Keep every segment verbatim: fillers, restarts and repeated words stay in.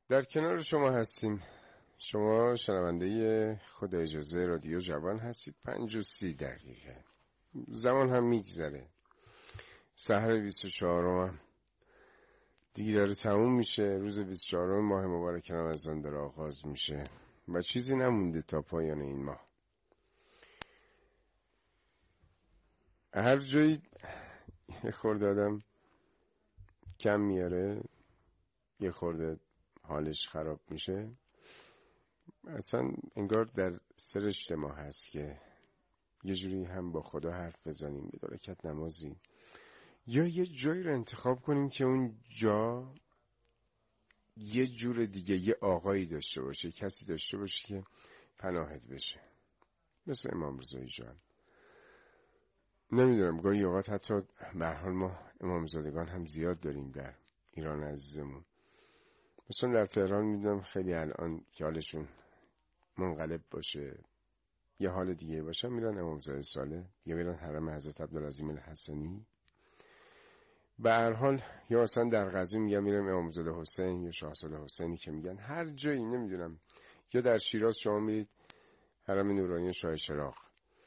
در کنار شما هستیم. شما شنونده خود اجازه رادیو جوان هستید. پنج و سی دقیقه زمان هم میگذره. سحر بیست و چهارم دیگه داره تموم میشه. روز بیست و چهارم ماه مبارک رمضان داره آغاز میشه و چیزی نمونده تا پایان این ماه. هر جایی یه خورده آدم کم میاره، یه خورده حالش خراب میشه. اصلا انگار در سرشت ما هست که یه جوری هم با خدا حرف بزنیم، یه دو رکعت نمازی، یا یه جایی رو انتخاب کنیم که اون جا یه جور دیگه، یه آقایی داشته باشه، کسی داشته باشه که پناهت بشه، مثل امام رضایی جان. نمیدونم، گاهی اوقات حتی به هر حال ما امامزادگان هم زیاد داریم در ایران عزیزمون. مثلا در تهران میدونم خیلی الان که حالشون منقلب باشه، یه حال دیگه باشه، میرن امامزاده صالح یا میرن حرم حضرت عبدالعظیم الحسنی. به هر حال یا اصلا در قزوین میگن میرم امامزاده حسین یا شاهزاده حسینی که میگن. هر جایی نمیدونم، یا در شیراز شما میرید حرم نورانی شاه چراغ.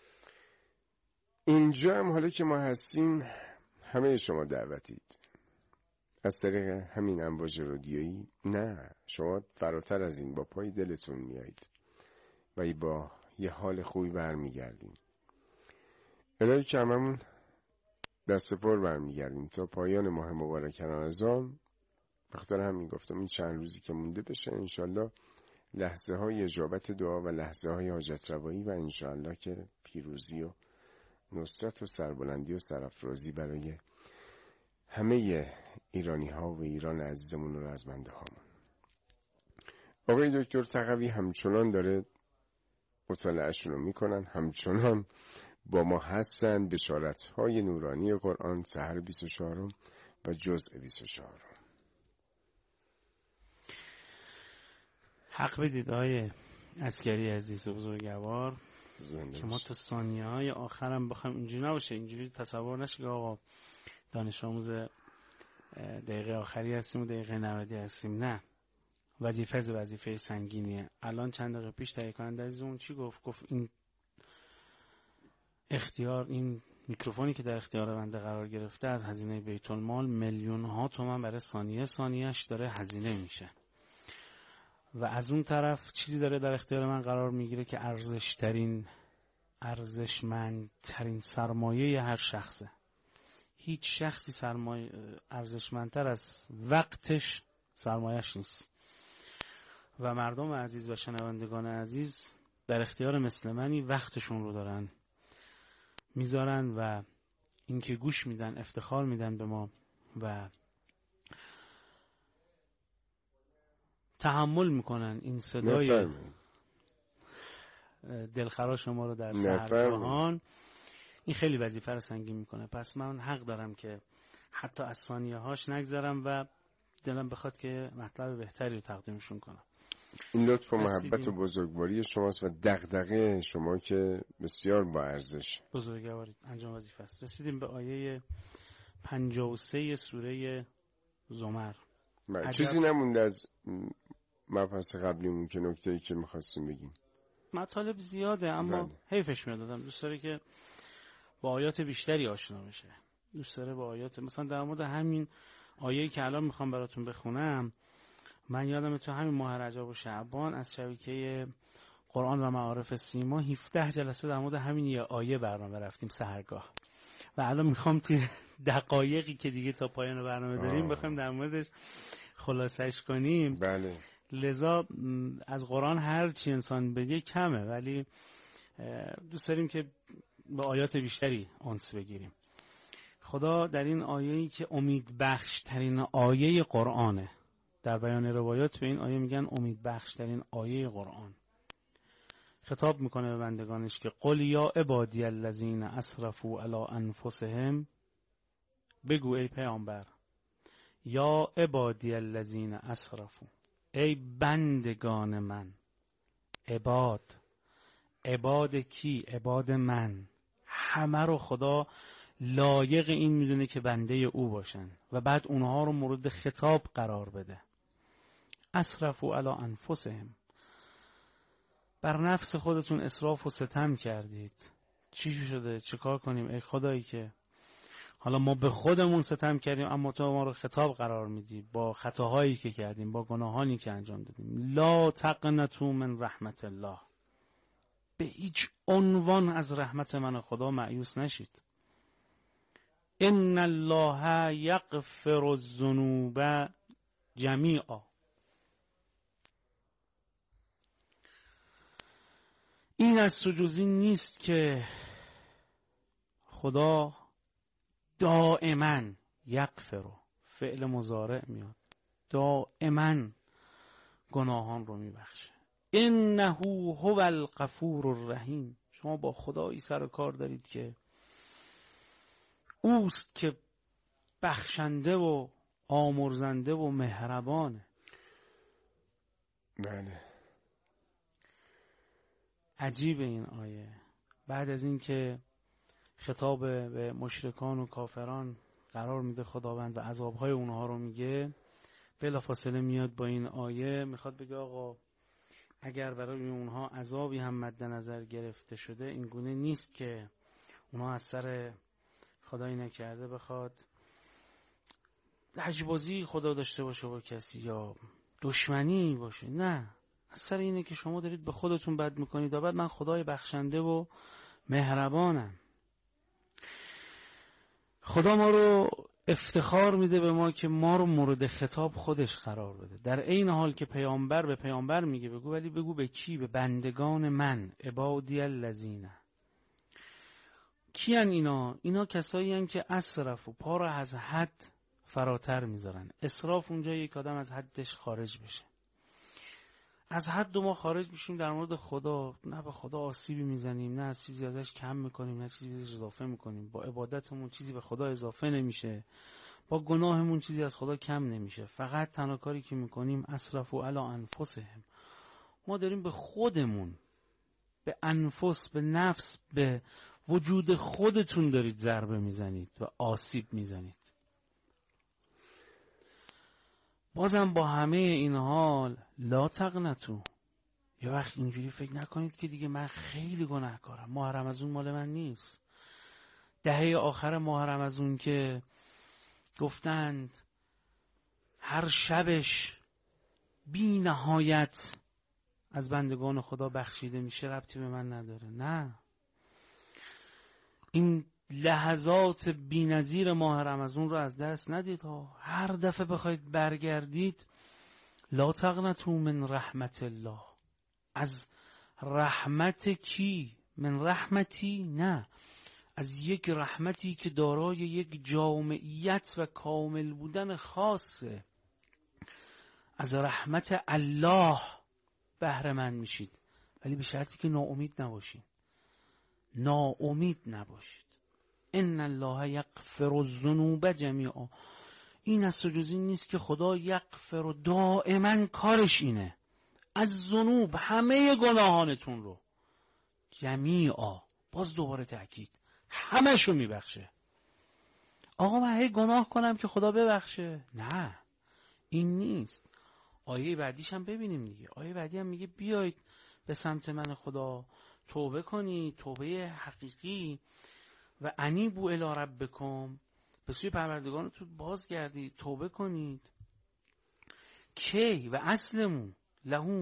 اینجا هم حالا که ما هستیم همه شما دعوتید از طریق همین امواج رادیویی. نه، شما فراتر از این با پای دلتون میایید و با یه حال خوبی برمیگردیم. الهی که هممون دست پر برمیگردیم تا پایان ماه مبارک رمضان. بخاطر همین گفتم این چند روزی که مونده بشه انشالله لحظه های اجابت دعا و لحظه های حاجت روایی و انشالله که پیروزی و نصرت و سربلندی و سرافرازی برای همه ایرانی ها و ایران عزیزمون و رزمنده هامون. آقای دکتر تقوی همچنان داره مطالعه‌شون رو میکنن، همچنان با ما هستن. بشارت های نورانی قرآن، سحر بیست و چهارم و جزء بیست و چهارم. حق بدید آقای عسکری عزیز و بزرگوار که ما تا ثانیه های آخرم بخوایم اینجوری نباشه، اینجوری تصور نشه که آقا دانش آموز دقیقه آخری هستیم و دقیقه نودی هستیم. نه، وظیفه از وظیفه سنگینیه. الان چند دقیقه پیش تهیه کننده عزیزمون چی گفت؟ گفت این اختیار، این میکروفونی که در اختیار بنده قرار گرفته از هزینه بیت المال میلیون ها تومان برای ثانیه ثانیه‌اش داره هزینه میشه و از اون طرف چیزی داره در اختیار من قرار میگیره که ارزشترین ارزشمندترین سرمایه هر شخصه. هیچ شخصی سرمایه ارزشمندتر از وقتش سرمایه‌اش نیست و مردم عزیز و شنوندگان عزیز در اختیار مثل منی وقتشون رو دارن میذارن و اینکه گوش میدن، افتخار میدن به ما و تحمل میکنن این صدای دلخراش ما رو در سحرگاهان. این خیلی وظیفه رو سنگین میکنه. پس من حق دارم که حتی از ثانیه هاش نگذارم و دلم بخواد که مطلب بهتری رو تقدیمشون کنم. این لطف و محبت و بزرگواری شماست و دغدغه شما که بسیار با ارزش. بزرگواری انجام وظیفه است. رسیدیم به آیه پنجاه و سه سوره زمر. چیزی نمونده از مبحث قبلیمون که نکته‌ای که می‌خواستیم بگیم؟ مطالب زیاده اما بله. حیفش میاد آدم دوست داره که با آیات بیشتری آشنا بشه. دوست داره با آیات، مثلا در مورد همین آیه‌ای که الان میخوام براتون بخونم، من یادم تو همین ماه رجب و شعبان از شبکه قرآن و معارف سیما هفده جلسه در مورد همین یه آیه برنامه رفتیم سحرگاه و الان میخوام توی دقایقی که دیگه تا پایان برنامه داریم بخوایم در موردش خلاصش کنیم. بله. لذا از قرآن هر چی انسان بگه کمه، ولی دوست داریم که با آیات بیشتری انس بگیریم. خدا در این آیه‌ای که امید بخش ترین آیه قرآنه، در بیان روایات به این آیه میگن امید بخش ترین آیه قرآن، خطاب میکنه به بندگانش که قل یا عبادی الذین اسرفوا علی انفسهم، بگو ای پیامبر یا عبادی الذین اسرفوا، ای بندگان من. عباد، عباد کی؟ عباد من. همه رو خدا لایق این میدونه که بنده او باشن و بعد اونها رو مورد خطاب قرار بده. اسرفوا علی انفسهم، بر نفس خودتون اسراف و ستم کردید. چی شده؟ چه کار کنیم ای خدایی که حالا ما به خودمون ستم کردیم اما تو ما رو خطاب قرار میدی با خطاهایی که کردیم، با گناهانی که انجام دادیم. لا تقنطوا من رحمت الله، به هیچ عنوان از رحمت من خدا مایوس نشید. ان الله یغفر الذنوب جمیعا، این از سجوزی نیست که خدا دائما یغفر، فعل مضارع میاد، دائما گناهان رو میبخشه. انه هو الغفور الرحیم، شما با خدایی سر کار دارید که اوست که بخشنده و آمرزنده و مهربانه. بله. عجیب این آیه، بعد از این که خطاب به مشرکان و کافران قرار میده خداوند و عذابهای اونها رو میگه، بلافاصله میاد با این آیه میخواد بگه آقا اگر برای اونها عذابی هم مد نظر گرفته شده، این گونه نیست که اونها از سر خدایی نکرده بخواد لجبازی خدا داشته باشه با کسی یا دشمنی باشه. نه، از سر اینه که شما دارید به خودتون بد میکنید و بعد من خدای بخشنده و مهربانم. خدا ما رو افتخار میده به ما که ما رو مورد خطاب خودش قرار بده، در این حال که پیامبر به پیامبر میگه بگو، ولی بگو به کی؟ به بندگان من، عبادی الذین. کیان اینا؟ اینا کسایی هستند که اسرف و پا رو از حد فراتر میذارن. اسراف اونجا یک آدم از حدش خارج بشه. از حد ما خارج میشیم در مورد خدا، نه به خدا آسیبی میزنیم، نه از چیزی ازش کم میکنیم، نه چیزی ازش اضافه میکنیم. با عبادتمون چیزی به خدا اضافه نمیشه، با گناهمون چیزی از خدا کم نمیشه. فقط تنها کاری که میکنیم اسرفوا علی انفسهم، ما داریم به خودمون، به انفس، به نفس، به وجود خودتون دارید ضربه میزنید و آسیب میزنید. بازم با همه این حال لا تقنطوا، یه وقت اینجوری فکر نکنید که دیگه من خیلی گناهکارم، ماه رمضان مال من نیست. دهه آخر ماه رمضان که گفتند هر شبش بی نهایت از بندگان خدا بخشیده میشه، ربطی به من نداره. نه، این لحظات بی‌نظیر ماه رمضان رو از دست ندید ها. هر دفعه بخواید برگردید، لا تقنطوا من رحمت الله، از رحمت کی؟ من رحمتی؟ نه، از یک رحمتی که دارای یک جامعیت و کامل بودن خاصه. از رحمت الله بهره مند میشید، ولی به شرطی که ناامید نباشید. ناامید نباشید. ان الله یغفر الذنوب جمیعا، این از سجوزی نیست که خدا یغفر و دائما کارش اینه، از ذنوب، همه گناهانتون رو، جمیعا، باز دوباره تأکید، همه‌شو میبخشه. آقا من هی گناه کنم که خدا ببخشه؟ نه، این نیست. آیه بعدیش هم ببینیم دیگه. آیه بعدی هم میگه بیایید به سمت من خدا توبه کنید، توبه حقیقی، و انیبوا الی ربکم، به سوی پروردگارتون بازگردید، توبه کنید. کی؟ و اسلموا له،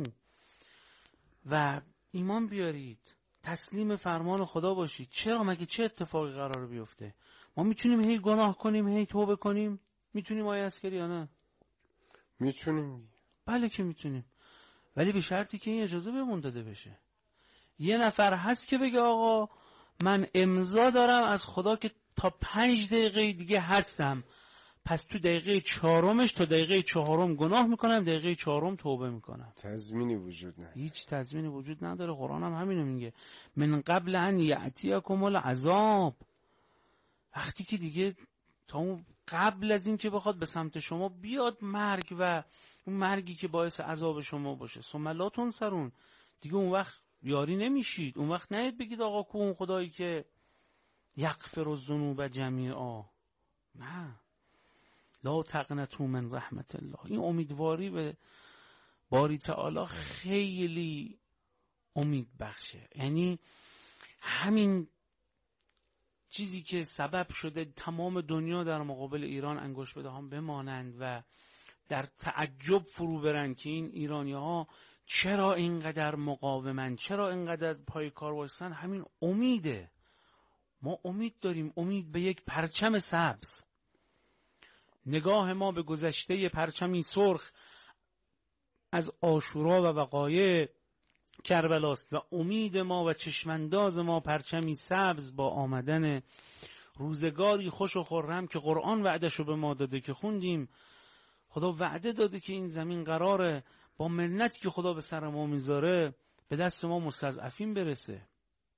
و ایمان بیارید، تسلیم فرمان خدا باشید. چرا؟ مگه چه اتفاقی قراره بیفته؟ ما میتونیم هی گناه کنیم هی توبه کنیم؟ میتونیم آیه عسکری یا نه؟ میتونیم. بله که میتونیم، ولی به شرطی که این اجازه بهمون داده بشه. یه نفر هست که بگه آقا من امضا دارم از خدا که تا پنج دقیقه دیگه هستم، پس تو دقیقه چهارمش تا دقیقه چهارم گناه میکنم، دقیقه چهارم توبه میکنم. تضمینی وجود نداره. هیچ تضمینی وجود نداره. قرآن هم همینو میگه، من قبل ان یأتیکم العذاب، وقتی که دیگه تا اون قبل از این که بخواد به سمت شما بیاد مرگ و اون مرگی که باعث عذاب شما باشه، ثم لا تنصرون، دیگه اون وقت یاری نمیشید. اون وقت نهید بگید آقا کو اون خدایی که یغفر الذنوب جمیعا. نه، لا تقنطوا من رحمت الله. این امیدواری به باری تعالی خیلی امید بخشه. یعنی همین چیزی که سبب شده تمام دنیا در مقابل ایران انگشت به دهان بمانند و در تعجب فرو برن که این ایرانی ها چرا اینقدر مقاومن، چرا اینقدر پای کار وایسن، همین امیده. ما امید داریم، امید به یک پرچم سبز. نگاه ما به گذشته پرچمی سرخ از عاشورا و وقایع کربلاست و امید ما و چشمانداز ما پرچمی سبز با آمدن روزگاری خوش و خرم که قرآن وعدشو به ما داده که خوندیم. خدا وعده داده که این زمین قراره با منتی که خدا به سر ما میذاره به دست ما مستضعفین برسه.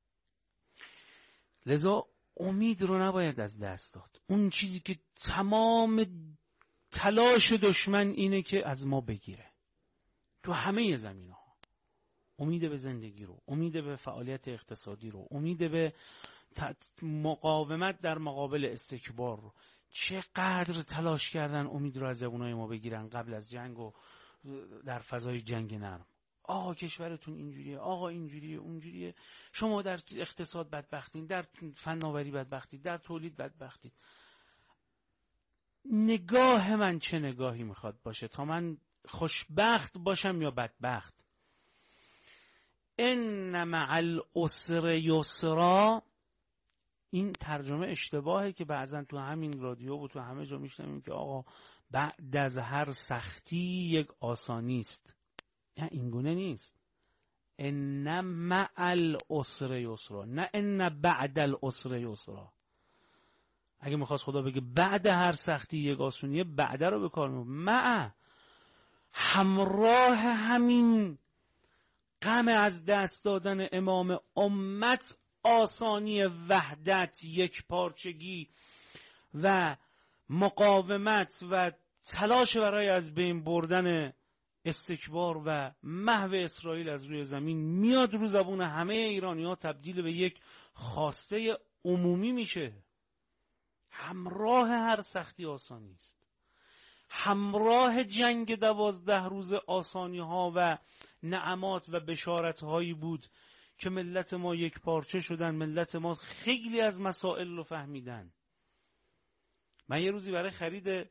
لذا امید رو نباید از دست داد. اون چیزی که تمام تلاش دشمن اینه که از ما بگیره تو همه زمین ها. امید به زندگی رو، امید به فعالیت اقتصادی رو، امید به مقاومت در مقابل استکبار رو. چقدر تلاش کردن امید رو از جوانای ما بگیرن قبل از جنگ و در فضای جنگ نرم. آقا کشورتون اینجوریه، آقا اینجوریه، اونجوریه، شما در اقتصاد بدبختین، در فناوری بدبختید، در تولید بدبختید. نگاه من چه نگاهی میخواد باشه تا من خوشبخت باشم یا بدبخت؟ ان مع العسر یسرا، این ترجمه اشتباهه که بعضن تو همین رادیو و تو همه جا میشنویم که آقا بعد از هر سختی یک آسانی است. نه، این گونه نیست. ان مع العسر یسرا، نه ان بعد العسر یسرا. اگه میخواست خدا بگه بعد هر سختی یک آسونیه، بعد رو به کار میبره. مع، همراه همین غم از دست دادن امام امت، آسانی وحدت، یک پارچگی و مقاومت و تلاش برای از بین بردن استکبار و محو اسرائیل از روی زمین میاد رو زبون همه ایرانی ها، تبدیل به یک خواسته عمومی میشه. همراه هر سختی آسانی است. همراه جنگ دوازده روز آسانی ها و نعمات و بشارت هایی بود که ملت ما یک پارچه شدن، ملت ما خیلی از مسائل رو فهمیدن. من یه روزی برای خرید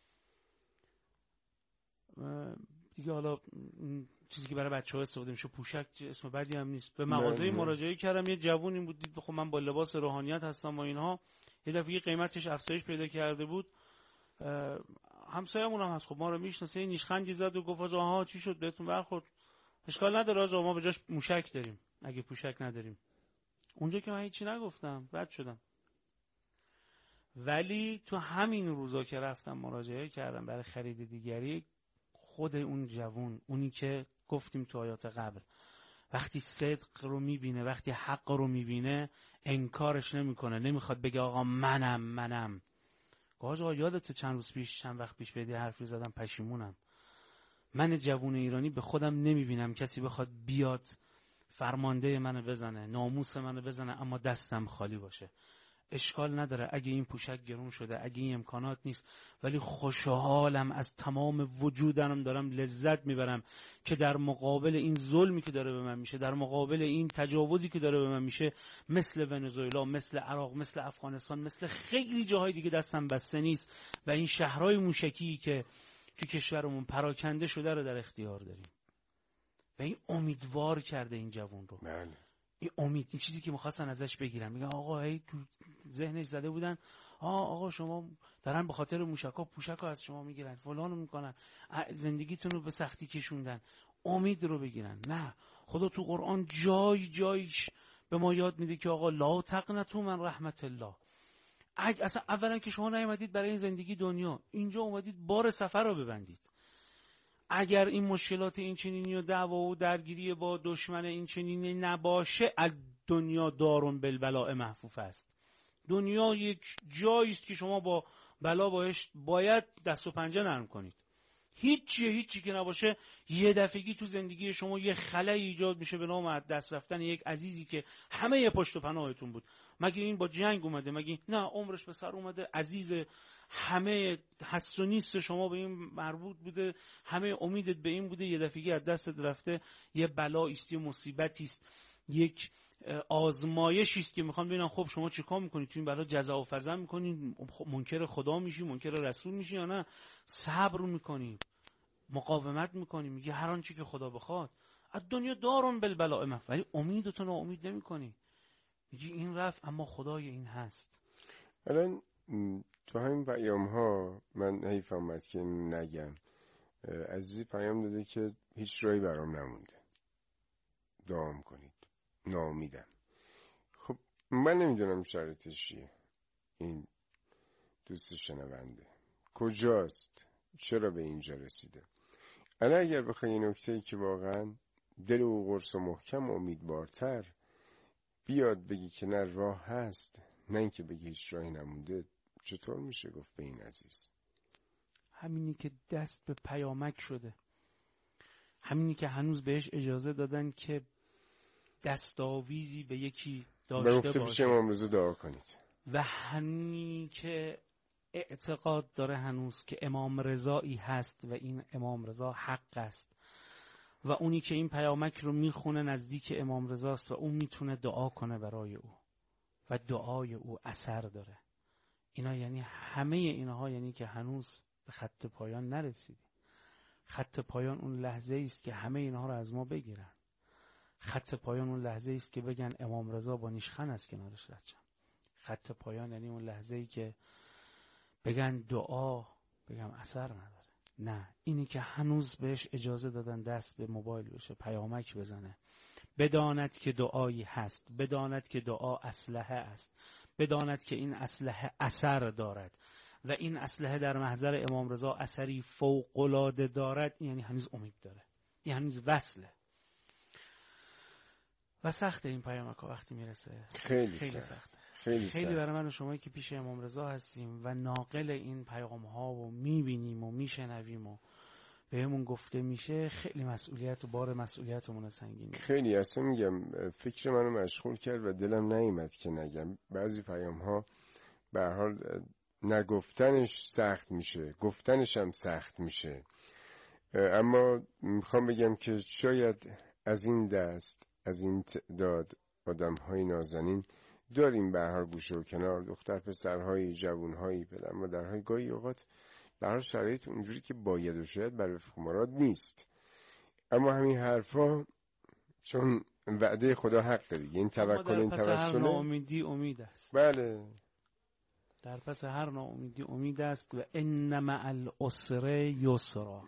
دیگه، حالا چیزی که برای بچه‌ها استفاده میشه، پوشک، اسم بدی هم نیست، به مغازه مراجعه کردم. یه جوونی بود، دید خب من با لباس روحانیت هستم و اینها، یه دفعه قیمتش افزایش پیدا کرده بود. همسایه‌مون هم هست، خب ما رو میشناسه، این نیشخندی زد و گفت آها چی شد بهتون برخورد؟ اشکال نداره آقا، ما به جاش موشک داریم اگه پوشک نداریم. اونجا که من هیچی نگفتم، رد شدم. ولی تو همین روزا که رفتم مراجعه کردم برای خرید دیگری، خود اون جوون، اونی که گفتیم تو آیات قبل، وقتی صدق رو میبینه، وقتی حق رو میبینه، انکارش نمیکنه، نمیخواد بگه آقا منم منم. آقا یادت چند روز پیش، چند وقت پیش بدی حرفی زدم، پشیمونم. من جوون ایرانی به خودم نمیبینم کسی بخواد بیاد فرمانده منو بزنه، ناموس منو بزنه، اما دستم خالی باشه. اشکال نداره اگه این پوشک گرون شده، اگه این امکانات نیست، ولی خوشحالم، از تمام وجودم دارم لذت میبرم که در مقابل این ظلمی که داره به من میشه، در مقابل این تجاوزی که داره به من میشه، مثل ونزوئلا، مثل عراق، مثل افغانستان، مثل خیلی جاهای دیگه دستم بسته نیست و این شهرهای موشکی که تو کشورمون پراکنده شده رو در اختیار داریم. و این امیدوار کرده این جوان رو. بله. این امید، این چیزی که می‌خواستن ازش بگیرن، میگن آقا هی تو ذهنش زده بودن آ آقا شما دارن به خاطر موشکا پوشکا از شما میگیرن، فلانو میکنن، زندگیتون رو به سختی کشوندن، امید رو بگیرن. نه، خدا تو قرآن جای جایش به ما یاد میده که آقا لا تقنطوا من رحمت الله. اگه اصلا اولا که شما نیومدید برای این زندگی دنیا، اینجا اومدید بار سفر رو ببندید. اگر این مشکلات این چنینی و دعوا و درگیری با دشمن این چنینی نباشه، از دنیا دارون بالبلاء محفوف است. دنیا یک جایی است که شما با بلا باش باید دست و پنجه نرم کنید. هیچی هیچی که نباشه، یه دفعگی تو زندگی شما یه خلایی ایجاد میشه به نام از دست رفتن یک عزیزی که همه یه پشت و پناهتون بود. مگه این با جنگ اومده؟ مگه نه عمرش به سر اومده، عزیز همه هست و نیست شما به این مربوط بوده، همه امیدت به این بوده، یه دفعه از دستت رفته، یه بلایی است، یه مصیبتی است، یک آزمایشی است که میخوان ببینن خب شما چیکار میکنید، تو این بلا جزا و فضا میکنید، منکر خدا میشی، منکر رسول میشی یا نه صبر میکنی، مقاومت میکنی، میگی هر آنچه که خدا بخواد. از دنیا دارون بالبلاء مف، ولی امیدتو ناامید نمیکنی، میگی این رفت اما خدای این هست. الان تو همین پیام ها من حیف آمد که نگم، عزیزی پیام داده که هیچ راهی برام نمونده، دعا کنید، ناامیدم. خب من نمیدونم شرطش چیه، این دوست شنونده کجاست، چرا به اینجا رسیده. الان اگر بخوای این نکته‌ای که واقعا دل و قرص و محکم امیدوارتر بیاد بگی که نه راه هست، نه اینکه بگی هیچ راهی نمونده، چطور میشه گفت به این عزیز؟ همینی که دست به پیامک شده، همینی که هنوز بهش اجازه دادن که دستاویزی به یکی داشته باشه، امام رضا دعا کنید، و همینی که اعتقاد داره هنوز که امام رضایی هست و این امام رضا حق است، و اونی که این پیامک رو میخونه نزدیک امام رضاست و اون میتونه دعا کنه برای او و دعای او اثر داره. اینا یعنی همه اینها، یعنی که هنوز به خط پایان نرسیدیم. خط پایان اون لحظه است که همه اینها رو از ما بگیرن. خط پایان اون لحظه است که بگن امام رضا با نیشخند از کنارش رد شم. خط پایان یعنی اون لحظه ای که بگن دعا، بگم اثر نداره. نه، اینی که هنوز بهش اجازه دادن دست به موبایل بشه، پیامک بزنه، بداند که دعایی هست، بداند که دعا اسلحه است، بداند که این اسلحه اثر دارد و این اسلحه در محضر امام رضا اثری فوق‌العاده دارد، یعنی هنوز امید داره، یعنی هنوز وصله. و سخته این پیامک ها وقتی میرسه، خیلی, خیلی سخت. سخته. خیلی, خیلی سخت. برای من و شمایی که پیش امام رضا هستیم و ناقل این پیام ها و میبینیم و میشنویم و بهمون گفته میشه، خیلی مسئولیت و بار مسئولیتمون سنگینه. خیلی اصلا میگم فکر منو مشغول کرد و دلم نیامد که نگم. بعضی پیام ها به هر حال نگفتنش سخت میشه، گفتنش هم سخت میشه، اما میخوام بگم که شاید از این دست، از این تعداد آدم های نازنین داریم به هر حال گوشه و کنار، دختر پسرهای، جوانهای، پدر مادرهای، گاهی اوقات به هر حال شرایط اونجوری که باید و شاید برای خمارات نیست، اما همین حرفا چون وعده خدا حق دیگه، این توکل، این توسله، در پس هر ناامیدی امید است. بله، در پس هر ناامیدی امید است. و ان مع العسر یسرا،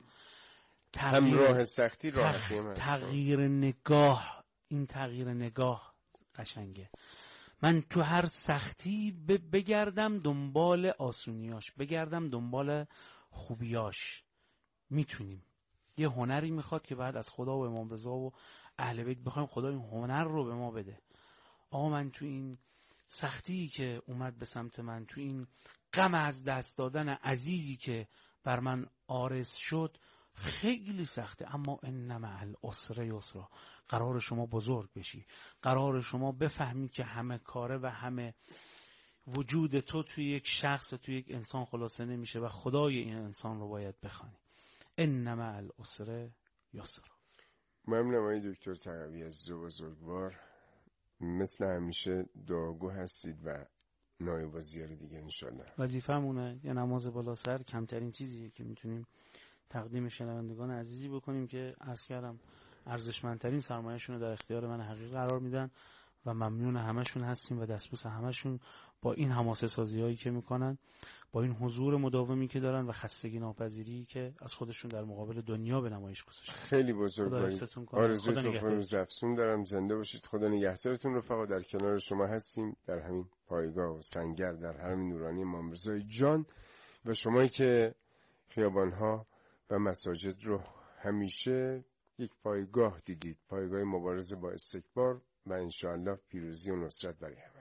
همراه سختی راحتی هم هست. تغییر نگاه، این تغییر نگاه قشنگه. من تو هر سختی بگردم دنبال آسونیاش، بگردم دنبال خوبیاش. میتونیم. یه هنری میخواد که بعد از خدا و امام رضا و اهل بیت بخوایم خدا این هنر رو به ما بده. آقا من تو این سختی که اومد به سمت من، تو این غم از دست دادن عزیزی که بر من عارض شد، خیلی سخته، اما ان مع العسر یسرا. قرار شما بزرگ بشی، قرار شما بفهمی که همه کاره و همه وجود تو توی یک شخص و توی یک انسان خلاصه نمیشه و خدای این انسان رو باید بخوانی. ان مع العسر یسرا. ممنونم آقای دکتر تقوی عزیز و بزرگوار، مثل همیشه دعاگو هستید و نایب وزیر دیگه انشالله. وظیفه‌مونه یه نماز بالا سر، کمترین چیزیه که میتونیم تقدیم شنوندگان عزیزی بکنیم که عرض کردم ارزشمندترین سرمایه‌شون رو در اختیار من حقیقی قرار میدن و ممنون همشون هستیم و دستبوس همشون با این حماسه سازی‌هایی که میکنن، با این حضور مداومی که دارن و خستگی ناپذیری که از خودشون در مقابل دنیا به نمایش گذاشتن. خیلی بزرگوارید. آرزوی تو روز افزون دارم، زنده باشید، خدا نگهدارتون. رفقا در کنار شما هستیم در همین پایگاه و سنگر در حرم نورانی امام رضا جان، و شمایی که خیابان‌ها و مساجد رو همیشه یک پایگاه دیدید، پایگاه مبارزه با استکبار و انشاءالله پیروزی و نصرت برای همه.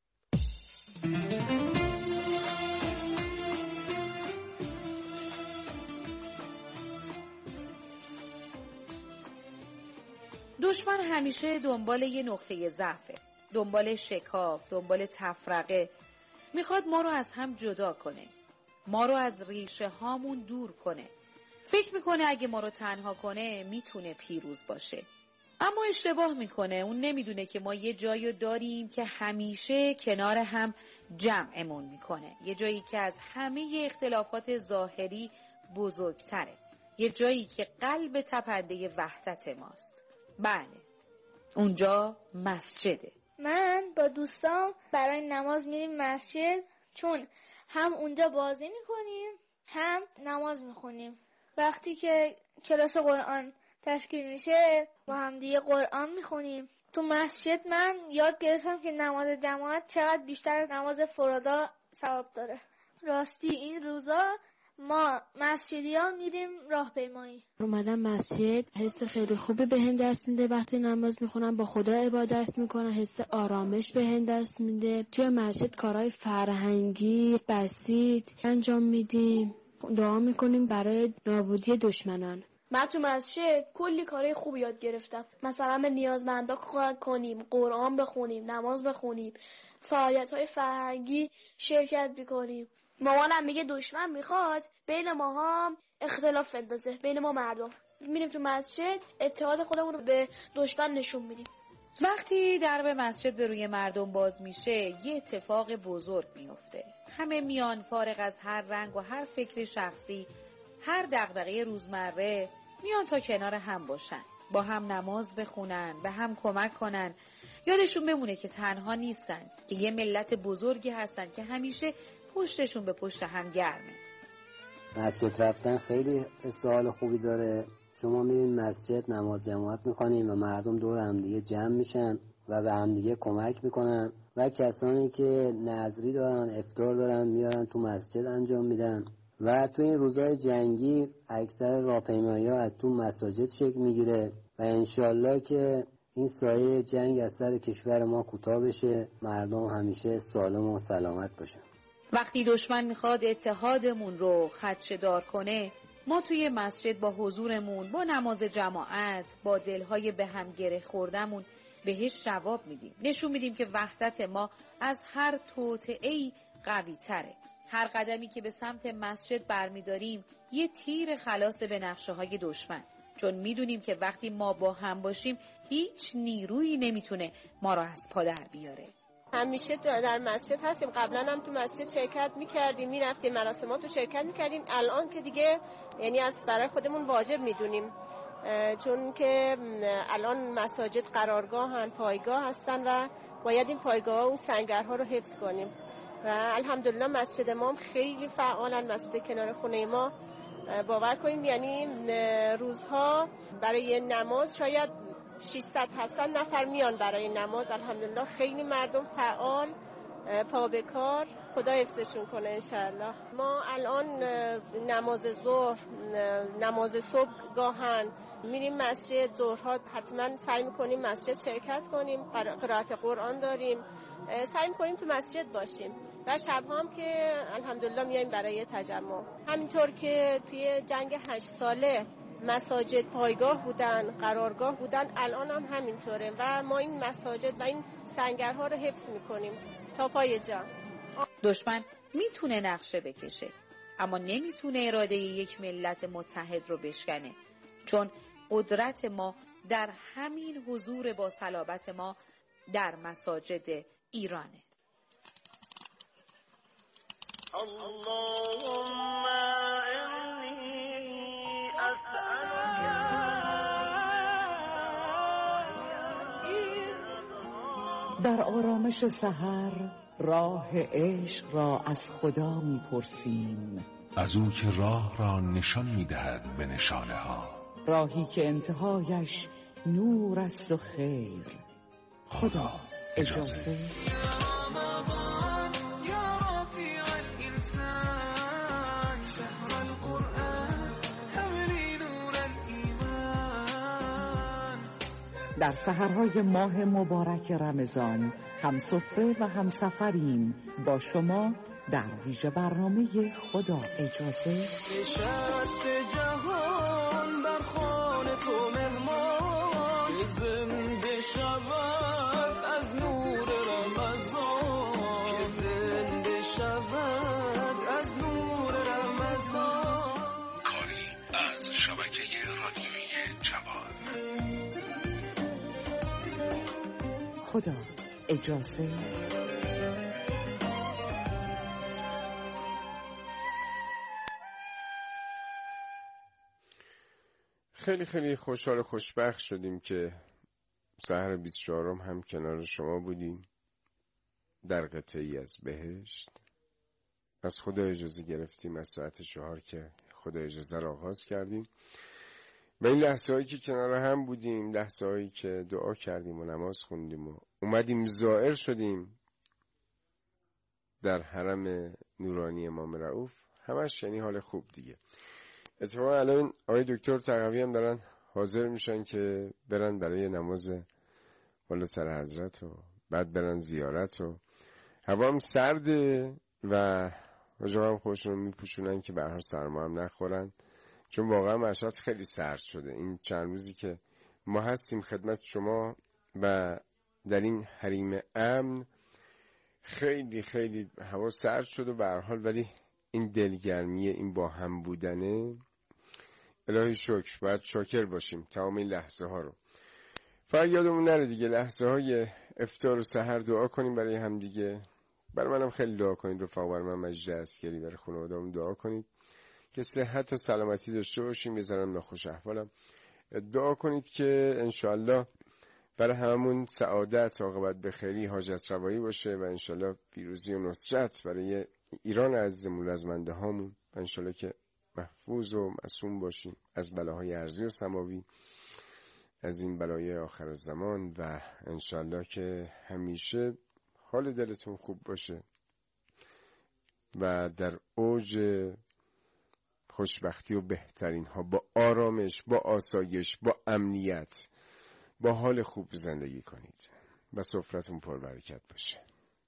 دشمن همیشه دنبال یه نقطه ضعفه، دنبال شکاف، دنبال تفرقه، میخواد ما رو از هم جدا کنه. ما رو از ریشه هامون دور کنه. فکر میکنه اگه ما رو تنها کنه میتونه پیروز باشه. اما اشتباه میکنه. اون نمیدونه که ما یه جایی داریم که همیشه کنار هم جمعمون میکنه. یه جایی که از همه اختلافات ظاهری بزرگتره. یه جایی که قلب تپنده وحدت ماست. بله، اونجا مسجده. من با دوستام برای نماز میریم مسجد، چون هم اونجا بازی میکنیم هم نماز میخونیم. وقتی که کلاس قرآن تشکیل میشه با هم دیگه قرآن میخونیم. تو مسجد من یاد گرفتم که نماز جماعت چقدر بیشتر از نماز فرادا ثواب داره. راستی این روزا ما مسجدی ها میریم راهپیمایی. اومدم مسجد، حس خیلی خوبی به هم دست میده. وقتی نماز میخونم با خدا عبادت میکنم، حس آرامش به هم دست میده. توی مسجد کارهای فرهنگی بسیط انجام میدیم، دعا میکنیم برای نابودی دشمنان. من تو مسجد کلی کارهای خوب یاد گرفتم. مثلا به نیازمندا کمک کنیم، قرآن بخونیم، نماز بخونیم، فعالیت‌های فرهنگی شرکت بکنیم. مامانم میگه دشمن میخواد بین ماها اختلاف بندازه، بین ما مردم. میریم تو مسجد اتحاد خودمون رو به دشمن نشون میدیم. وقتی درب مسجد به روی مردم باز میشه یه اتفاق بزرگ میفته. همه میان فارغ از هر رنگ و هر فکر شخصی، هر دغدغه روزمره، میان تا کنار هم باشن، با هم نماز بخونن، به هم کمک کنن، یادشون بمونه که تنها نیستن، که یه ملت بزرگی هستن که همیشه پشتشون به پشت هم گرمه. مسجد رفتن خیلی استحال خوبی داره. شما میرین مسجد نماز جماعت میکنین و مردم دور همدیگه جمع میشن و به همدیگه کمک میکنن و کسانی که نذری دارن، افطار دارن، میارن تو مسجد انجام میدن. و تو این روزهای جنگی اکثر راهپیمایی‌ها از تو مساجد شکل میگیره و انشالله که این سایه جنگ از سر کشور ما کوتاه بشه، مردم همیشه سالم و سلامت باشن. وقتی دشمن میخواد اتحادمون رو خدشه‌دار کنه، ما توی مسجد با حضورمون، با نماز جماعت، با دلهای به هم گره خوردمون بهش جواب میدیم. نشون میدیم که وحدت ما از هر توطئه‌ای قوی تره. هر قدمی که به سمت مسجد برمیداریم یه تیر خلاص به نقشه های دشمن، چون میدونیم که وقتی ما با هم باشیم هیچ نیرویی نمیتونه ما رو از پا در بیاره. همیشه در مسجد هستیم. قبلا هم تو مسجد شرکت میکردیم، میرفتیم مراسمات رو شرکت میکردیم. الان که دیگه یعنی از برای خودمون واجب میدونیم، چون که الان مساجد قرارگاهن، پایگاه هستن و باید این پایگاه ها و سنگرها رو حفظ کنیم. و الحمدلله مسجد ما هم خیلی فعالن. مسجد کنار خونه ما باور کنیم یعنی روزها برای نماز شاید ششصد هفتصد نفر میان برای نماز. الحمدلله خیلی مردم فعال، پا به کار. خدا حفظشون کنه انشاءالله. ما الان نماز ظهر، نماز صبح گاهن میریم مسجد. ظهرها حتما سعی میکنیم مسجد شرکت کنیم، قرائت قرآن داریم، سعی میکنیم تو مسجد باشیم. و شب هم که الحمدلله میایم برای تجمع. همینطور که توی جنگ هشت ساله مساجد پایگاه بودن، قرارگاه بودن، الان هم همینطوره و ما این مساجد و این سنگرها رو حفظ میکنیم تا پای جا. دشمن میتونه نقشه بکشه اما نمیتونه اراده یک ملت متحد رو بشکنه، چون قدرت ما در همین حضور با صلابت ما در مساجد ایرانه. اللهم انی اسألک. در آرامش سحر راه عشق را از خدا میپرسیم، از او که راه را نشان میدهد به نشانه ها، راهی که انتهایش نور است و خیر. خدا اجازه. در سحرهای ماه مبارک رمضان هم سفره و هم سفریم با شما در ویژه برنامه خدا اجازه. نشست جهان بر خوان تو مهمان، که زنده شود از نور رمضان، که زنده شود از نور خدا. اجازه خیلی خیلی خوشحال و خوشبخت شدیم که سحر بیست و چهارم هم کنار شما بودیم در قطعی از بهشت. از خدا اجازه گرفتیم از ساعت چهار که خدا اجازه را آغاز کردیم و این لحظه هایی که کنار هم بودیم، لحظه هایی که دعا کردیم و نماز خوندیم و اومدیم زائر شدیم در حرم نورانی امام رؤوف، همش یعنی حال خوب دیگه. اتفاقا الان آقای دکتر تقوی هم دارن حاضر میشن که برن برای نماز بالا سر حضرت و بعد برن زیارت و هوا هم سرده و رجا هم خودشون رو میپوشونن که به هر سرما هم نخورن، چون واقعا مشهد خیلی سرد شده. این چند روزی که ما هستیم خدمت شما و در این حریم امن خیلی خیلی هوا سرد شده به هر حال، ولی این دلگرمی، این با هم بودنه، الهی شکر، باید شاکر باشیم تمام این لحظه ها رو. فقط یادمون نره دیگه لحظه های افطار و سحر دعا کنیم برای هم دیگه. برای منم خیلی دعا کنید رفقا، برای من مجید عسکری، برای خانواده‌ام دعا کنید که صحت و سلامتی داشته باشیم. یه ذره ناخوش احوالم، دعا کنید که انشالله برای هممون سعادت، عاقبت به خیری، حاجت روایی باشه و انشالله پیروزی و نصرت برای ایران عزیزمون، رزمنده هامون، و انشالله که محفوظ و معصوم باشیم از بلاهای ارضی و سماوی، از این بلای آخر زمان، و انشالله که همیشه حال دلتون خوب باشه و در اوج خوشبختی و بهترین ها، با آرامش، با آسایش، با امنیت، با حال خوب زندگی کنید و سفرتون پربرکت باشه.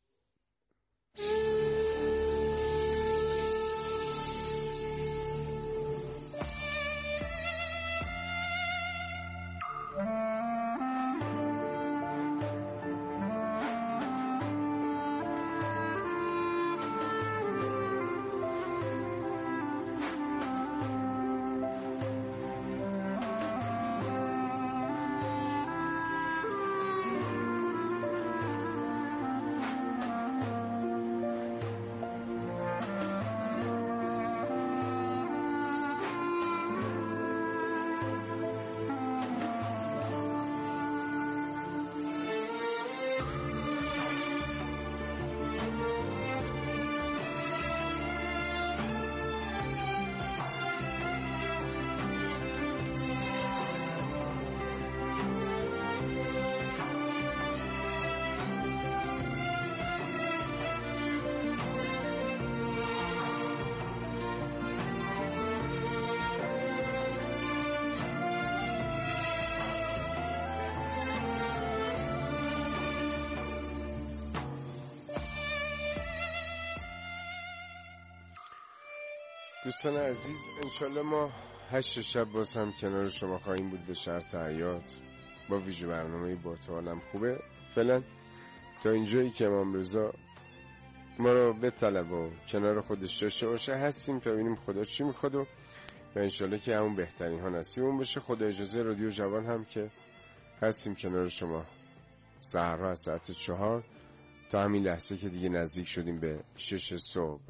دوستان عزیز، انشالله ما هشت شب باز هم کنار شما خواهیم بود به شرط حیات با ویژه برنامه با تو حالم خوبه. فعلا تا اینجایی که امام رضا ما رو به طلب و کنار خودش داشته باشه هستیم تا ببینیم خدا چی میخواد و انشالله که همون بهترین ها نصیبمون بشه. خدا اجازه رادیو جوان هم که هستیم کنار شما سحرها از ساعت چهار تا همین لحظه که دیگه نزدیک شدیم به شش صبح.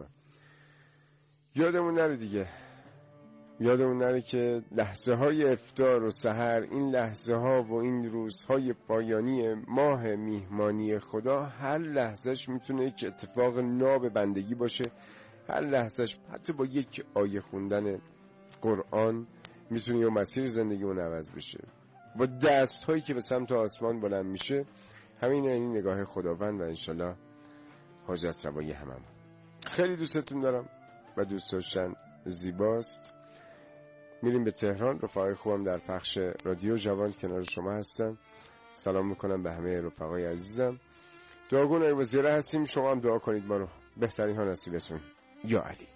یادمون نره دیگه، یادمون نره که لحظه های افطار و سحر، این لحظه ها و این روزهای پایانی ماه میهمانی خدا، هر لحظهش میتونه یک اتفاق ناب بندگی باشه. هر لحظهش حتی با یک آیه خوندن قرآن میتونه یه مسیر زندگیمون عوض بشه. با دست هایی که به سمت آسمان بلند میشه، همین این نگاه خداوند و انشالله حاجت روایی همم. خیلی دوستتون دارم و دوست داشتن زیباست. میریم به تهران. رفقای خوبم در پخش رادیو جوان کنار شما هستن. سلام میکنم به همه رفقای عزیزم. دعاگون ای وزیره هستیم، شما هم دعا کنید ما رو بهترین ها نصیبتون. یا علی.